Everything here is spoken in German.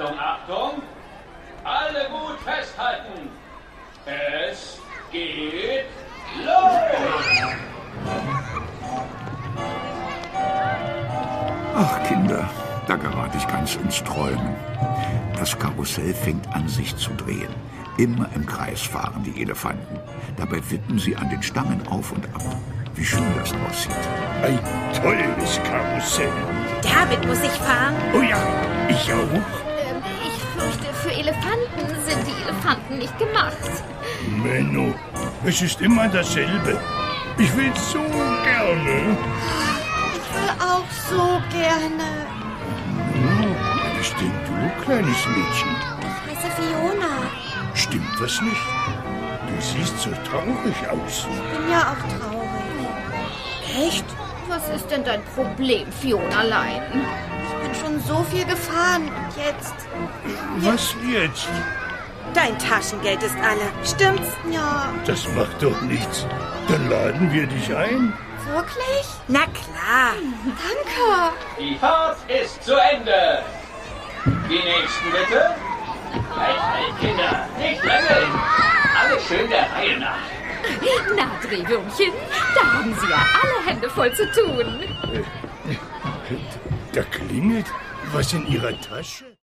Achtung, Achtung! Alle gut festhalten! Es geht los! Ach, Kinder, da gerate ich ganz ins Träumen. Das Karussell fängt an, sich zu drehen. Immer im Kreis fahren die Elefanten. Dabei wippen sie an den Stangen auf und ab. Wie schön das aussieht. Ein tolles Karussell. Damit muss ich fahren. Oh ja, ich auch. Ich fürchte, für Elefanten sind die Elefanten nicht gemacht. Menno, es ist immer dasselbe. Ich will so gerne. Ich will auch so gerne. Oh, bestimmt du, kleines Mädchen. Ich heiße Fiona. Stimmt was nicht? Du siehst so traurig aus. Ich bin ja auch traurig. Echt? Was ist denn dein Problem, Fionalein? Ich bin schon so viel gefahren. Und jetzt? Was jetzt? Dein Taschengeld ist alle. Stimmt's? Ja. Das macht doch nichts. Dann laden wir dich ein. Wirklich? Na klar. Danke. Die Fahrt ist zu Ende. Die nächsten bitte. Halt, Kinder, nicht drängeln. Alles schön der Reihe nach. Na, Drehwürmchen, da haben Sie ja alle Hände voll zu tun. Da klingelt was in Ihrer Tasche.